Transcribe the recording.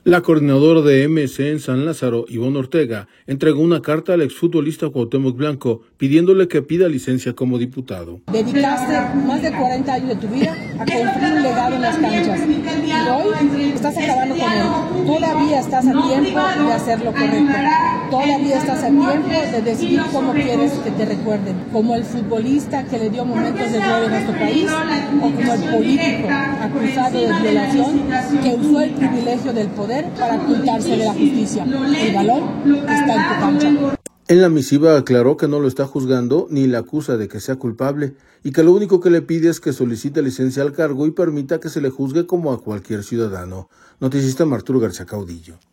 La coordinadora de MC en San Lázaro, Ivonne Ortega, entregó una carta al exfutbolista Cuauhtémoc Blanco pidiéndole que pida licencia como diputado. Dedicaste más de 40 años de tu vida a construir un legado en las canchas y hoy estás acabando con él. Todavía estás a tiempo de hacer lo correcto. Todavía estás a tiempo de decidir cómo quieres que te recuerden. Como el futbolista que le dio momentos de gloria a nuestro país o como el político acusado de violación que usó el privilegio del poder para ocultarse de la justicia. El balón está en tu cancha. En la misiva aclaró que no lo está juzgando ni le acusa de que sea culpable y que lo único que le pide es que solicite licencia al cargo y permita que se le juzgue como a cualquier ciudadano. Noticista Arturo García Caudillo.